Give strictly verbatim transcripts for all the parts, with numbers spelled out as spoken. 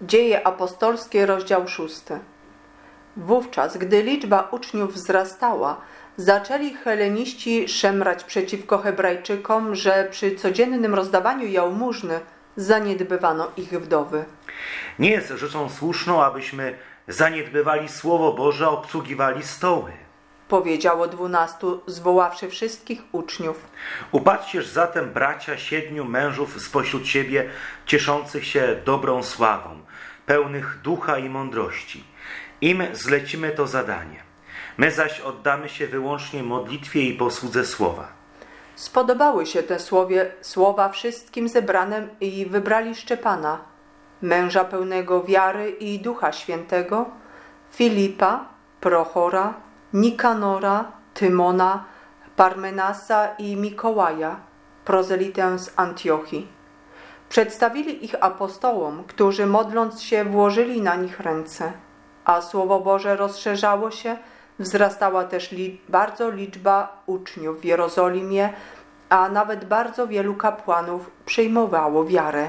Dzieje apostolskie, rozdział szósty. Wówczas, gdy liczba uczniów wzrastała, zaczęli heleniści szemrać przeciwko Hebrajczykom, że przy codziennym rozdawaniu jałmużny zaniedbywano ich wdowy. Nie jest rzeczą słuszną, abyśmy zaniedbywali Słowo Boże, obsługiwali stoły. Powiedziało dwunastu, zwoławszy wszystkich uczniów. Upatrzcież zatem, bracia, siedmiu mężów spośród siebie, cieszących się dobrą sławą, pełnych ducha i mądrości. Im zlecimy to zadanie. My zaś oddamy się wyłącznie modlitwie i posłudze słowa. Spodobały się te słowie, słowa wszystkim zebranym i wybrali Szczepana, męża pełnego wiary i Ducha Świętego, Filipa, Prochora, Nikanora, Tymona, Parmenasa i Mikołaja, prozelitę z Antiochii. Przedstawili ich apostołom, którzy modląc się włożyli na nich ręce, a Słowo Boże rozszerzało się, wzrastała też li- bardzo liczba uczniów w Jerozolimie, a nawet bardzo wielu kapłanów przyjmowało wiarę.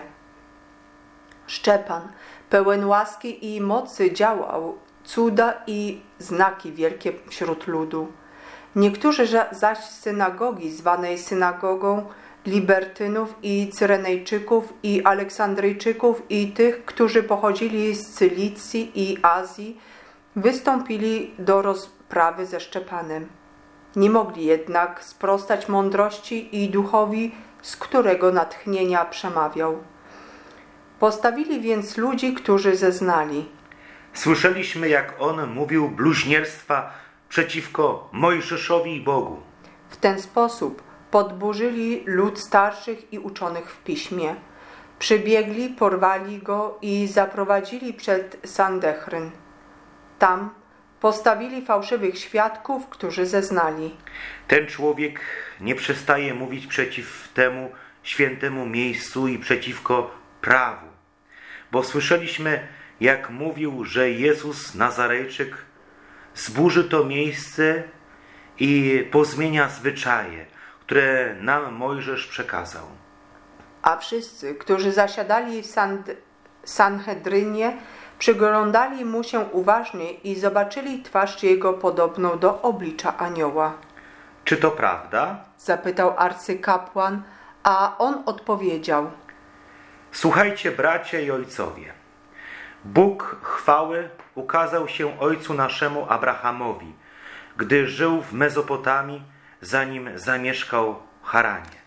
Szczepan, pełen łaski i mocy, działał cuda i znaki wielkie wśród ludu. Niektórzy zaś z synagogi, zwanej synagogą Libertynów i Cyrenejczyków i Aleksandryjczyków i tych, którzy pochodzili z Cylicji i Azji, wystąpili do rozprawy ze Szczepanem. Nie mogli jednak sprostać mądrości i duchowi, z którego natchnienia przemawiał. Postawili więc ludzi, którzy zeznali. Słyszeliśmy, jak on mówił bluźnierstwa przeciwko Mojżeszowi i Bogu. W ten sposób podburzyli lud starszych i uczonych w piśmie. Przybiegli, porwali go i zaprowadzili przed Sandechryn. Tam postawili fałszywych świadków, którzy zeznali. Ten człowiek nie przestaje mówić przeciw temu świętemu miejscu i przeciwko prawu. Bo słyszeliśmy, jak mówił, że Jezus Nazarejczyk zburzy to miejsce i pozmienia zwyczaje, które nam Mojżesz przekazał. A wszyscy, którzy zasiadali w Sand- Sanhedrynie, przyglądali mu się uważnie i zobaczyli twarz jego podobną do oblicza anioła. Czy to prawda? Zapytał arcykapłan, a on odpowiedział. Słuchajcie, bracia i ojcowie. Bóg chwały ukazał się ojcu naszemu Abrahamowi, gdy żył w Mezopotamii, zanim zamieszkał w Haranie.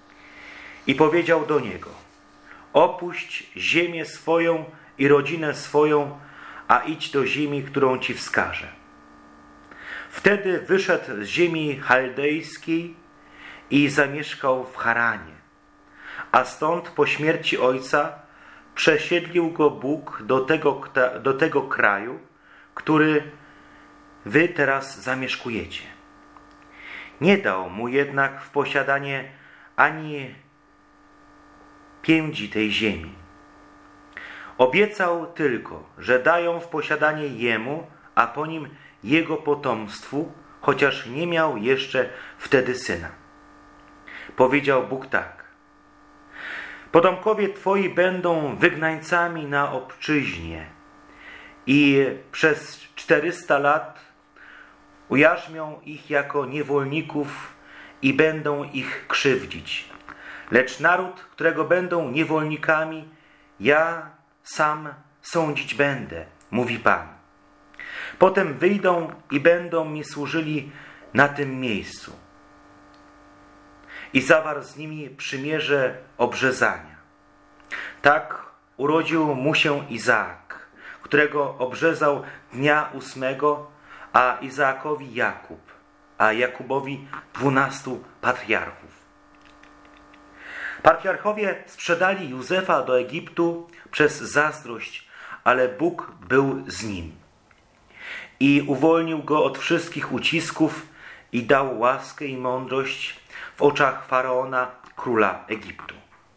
I powiedział do niego: opuść ziemię swoją i rodzinę swoją, a idź do ziemi, którą ci wskażę. Wtedy wyszedł z ziemi chaldejskiej i zamieszkał w Haranie, a stąd po śmierci ojca przesiedlił go Bóg do tego, do tego kraju, który wy teraz zamieszkujecie. Nie dał mu jednak w posiadanie ani piędzi tej ziemi. Obiecał tylko, że dają w posiadanie jemu, a po nim jego potomstwu, chociaż nie miał jeszcze wtedy syna. Powiedział Bóg tak: potomkowie twoi będą wygnańcami na obczyźnie i przez czterysta lat ujarzmią ich jako niewolników i będą ich krzywdzić. Lecz naród, którego będą niewolnikami, ja sam sądzić będę, mówi Pan. Potem wyjdą i będą mi służyli na tym miejscu. I zawarł z nimi przymierze obrzezania. Tak urodził mu się Izaak, którego obrzezał dnia ósmego, a Izaakowi Jakub, a Jakubowi dwunastu patriarchów. Patriarchowie sprzedali Józefa do Egiptu przez zazdrość, ale Bóg był z nim i uwolnił go od wszystkich ucisków i dał łaskę i mądrość w oczach Faraona, króla Egiptu.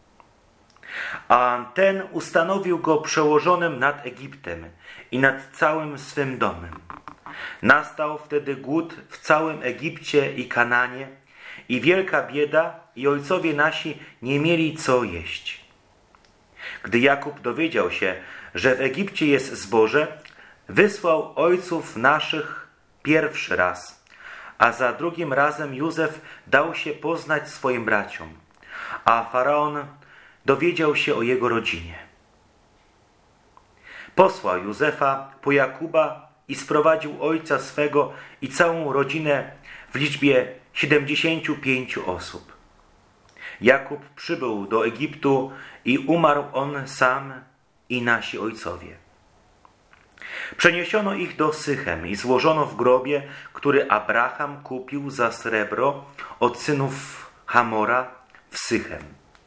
A ten ustanowił go przełożonym nad Egiptem i nad całym swym domem. Nastał wtedy głód w całym Egipcie i Kananie i wielka bieda, i ojcowie nasi nie mieli co jeść. Gdy Jakub dowiedział się, że w Egipcie jest zboże, wysłał ojców naszych pierwszy raz, a za drugim razem Józef dał się poznać swoim braciom, a Faraon dowiedział się o jego rodzinie. Posłał Józefa po Jakuba i sprowadził ojca swego i całą rodzinę w liczbie siedemdziesięciu pięciu osób. Jakub przybył do Egiptu i umarł on sam i nasi ojcowie. Przeniesiono ich do Sychem i złożono w grobie, który Abraham kupił za srebro od synów Hamora w Sychem.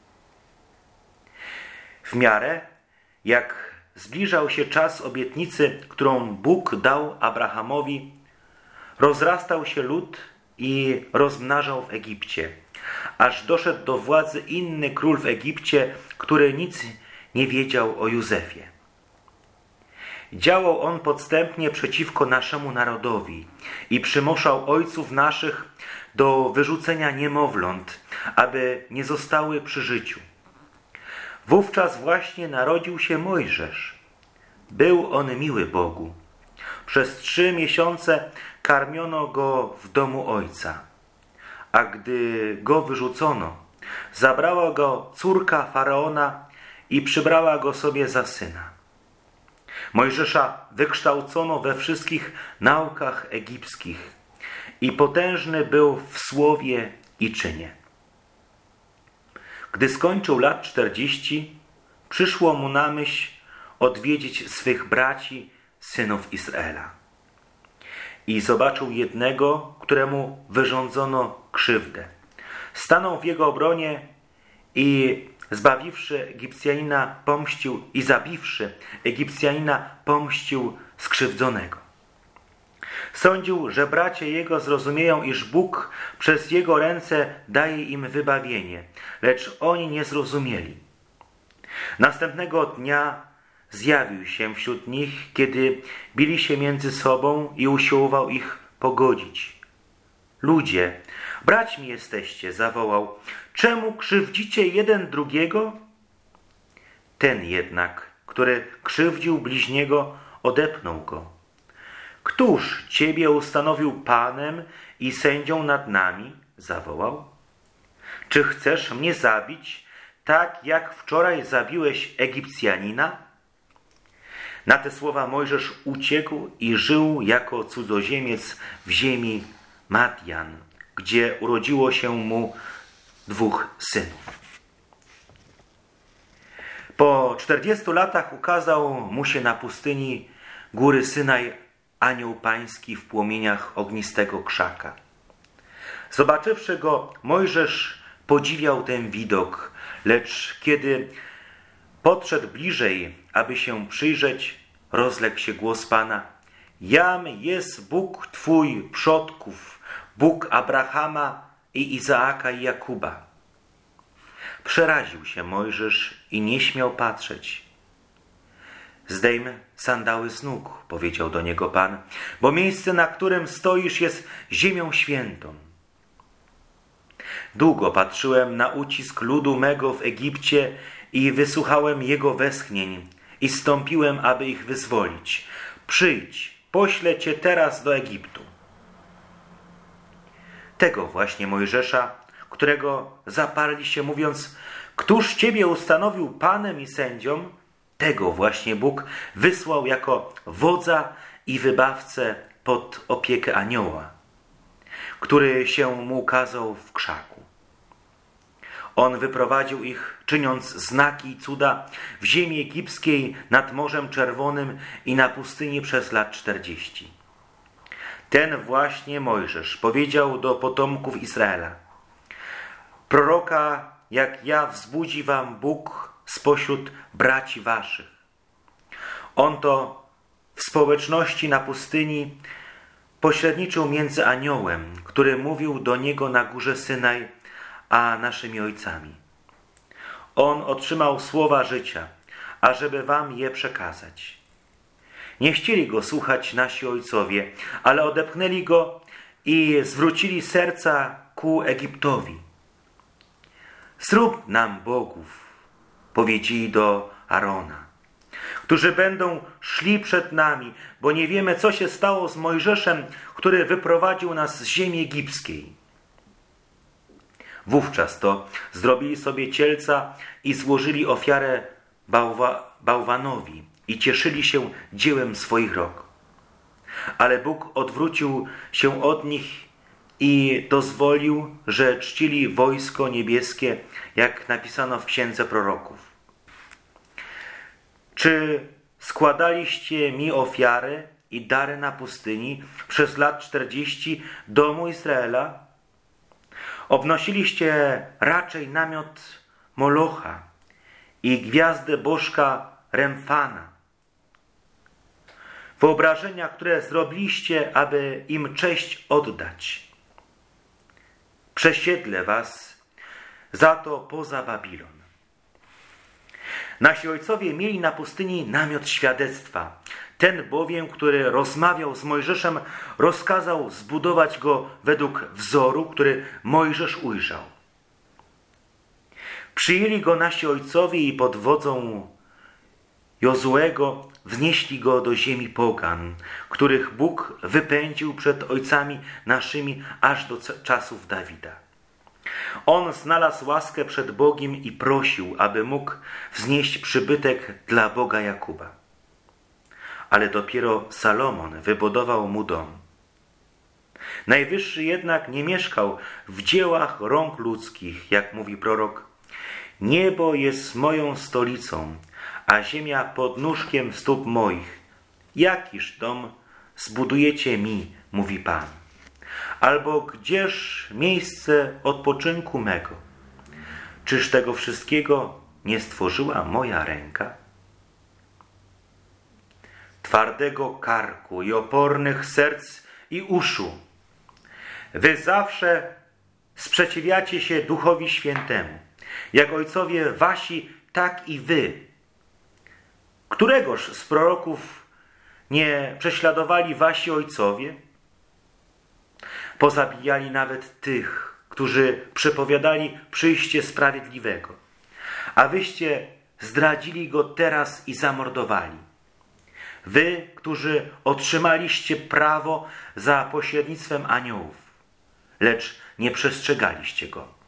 W miarę jak zbliżał się czas obietnicy, którą Bóg dał Abrahamowi, rozrastał się lud i rozmnażał w Egipcie, aż doszedł do władzy inny król w Egipcie, który nic nie wiedział o Józefie. Działał on podstępnie przeciwko naszemu narodowi i przymuszał ojców naszych do wyrzucenia niemowląt, aby nie zostały przy życiu. Wówczas właśnie narodził się Mojżesz. Był on miły Bogu. Przez trzy miesiące karmiono go w domu ojca, a gdy go wyrzucono, zabrała go córka Faraona i przybrała go sobie za syna. Mojżesza wykształcono we wszystkich naukach egipskich i potężny był w słowie i czynie. Gdy skończył lat czterdzieści, przyszło mu na myśl odwiedzić swych braci, synów Izraela. I zobaczył jednego, któremu wyrządzono krzywdę. Stanął w jego obronie i zbawiwszy Egipcjanina pomścił i zabiwszy Egipcjanina pomścił skrzywdzonego. Sądził, że bracia jego zrozumieją, iż Bóg przez jego ręce daje im wybawienie, lecz oni nie zrozumieli. Następnego dnia zjawił się wśród nich, kiedy bili się między sobą i usiłował ich pogodzić. Ludzie, braćmi jesteście, zawołał, czemu krzywdzicie jeden drugiego? Ten jednak, który krzywdził bliźniego, odepnął go. Któż ciebie ustanowił panem i sędzią nad nami? Zawołał. Czy chcesz mnie zabić, tak jak wczoraj zabiłeś Egipcjanina? Na te słowa Mojżesz uciekł i żył jako cudzoziemiec w ziemi Madian, gdzie urodziło się mu dwóch synów. Po czterdziestu latach ukazał mu się na pustyni góry Synaj anioł pański w płomieniach ognistego krzaka. Zobaczywszy go, Mojżesz podziwiał ten widok, lecz kiedy podszedł bliżej, aby się przyjrzeć, rozległ się głos Pana. Jam jest Bóg Twój przodków, Bóg Abrahama i Izaaka i Jakuba. Przeraził się Mojżesz i nie śmiał patrzeć. Zdejm sandały z nóg, powiedział do niego Pan, bo miejsce, na którym stoisz, jest ziemią świętą. Długo patrzyłem na ucisk ludu mego w Egipcie i wysłuchałem jego westchnień i stąpiłem, aby ich wyzwolić. Przyjdź, poślę cię teraz do Egiptu. Tego właśnie Mojżesza, którego zaparli się mówiąc, któż ciebie ustanowił panem i sędzią, tego właśnie Bóg wysłał jako wodza i wybawcę pod opiekę anioła, który się mu ukazał w krzaku. On wyprowadził ich, czyniąc znaki i cuda w ziemi egipskiej nad Morzem Czerwonym i na pustyni przez lat czterdzieści. Ten właśnie Mojżesz powiedział do potomków Izraela: proroka jak ja wzbudzi wam Bóg spośród braci waszych. On to w społeczności na pustyni pośredniczył między aniołem, który mówił do niego na górze Synaj, a naszymi ojcami. On otrzymał słowa życia, ażeby wam je przekazać. Nie chcieli go słuchać nasi ojcowie, ale odepchnęli go i zwrócili serca ku Egiptowi. Zrób nam bogów, powiedzieli do Arona, którzy będą szli przed nami, bo nie wiemy, co się stało z Mojżeszem, który wyprowadził nas z ziemi egipskiej. Wówczas to zrobili sobie cielca i złożyli ofiarę bałwa, bałwanowi i cieszyli się dziełem swoich rąk. Ale Bóg odwrócił się od nich i dozwolił, że czcili wojsko niebieskie, jak napisano w Księdze Proroków. Czy składaliście mi ofiary i dary na pustyni przez lat czterdzieści domu Izraela? Obnosiliście raczej namiot Molocha i gwiazdę bożka Remfana. Wyobrażenia, które zrobiliście, aby im cześć oddać. Przesiedlę was za to poza Babilon. Nasi ojcowie mieli na pustyni namiot świadectwa. Ten bowiem, który rozmawiał z Mojżeszem, rozkazał zbudować go według wzoru, który Mojżesz ujrzał. Przyjęli go nasi ojcowie i pod wodzą Jozuego wznieśli go do ziemi pogan, których Bóg wypędził przed ojcami naszymi aż do czasów Dawida. On znalazł łaskę przed Bogiem i prosił, aby mógł wznieść przybytek dla Boga Jakuba. Ale dopiero Salomon wybudował mu dom. Najwyższy jednak nie mieszkał w dziełach rąk ludzkich, jak mówi prorok. Niebo jest moją stolicą, a ziemia pod nóżkiem stóp moich. Jakiż dom zbudujecie mi, mówi Pan? Albo gdzież miejsce odpoczynku mego? Czyż tego wszystkiego nie stworzyła moja ręka? Twardego karku i opornych serc i uszu. Wy zawsze sprzeciwiacie się Duchowi Świętemu. Jak ojcowie wasi, tak i wy. Któregoż z proroków nie prześladowali wasi ojcowie? Pozabijali nawet tych, którzy przepowiadali przyjście sprawiedliwego. A wyście zdradzili go teraz i zamordowali. Wy, którzy otrzymaliście prawo za pośrednictwem aniołów, lecz nie przestrzegaliście go.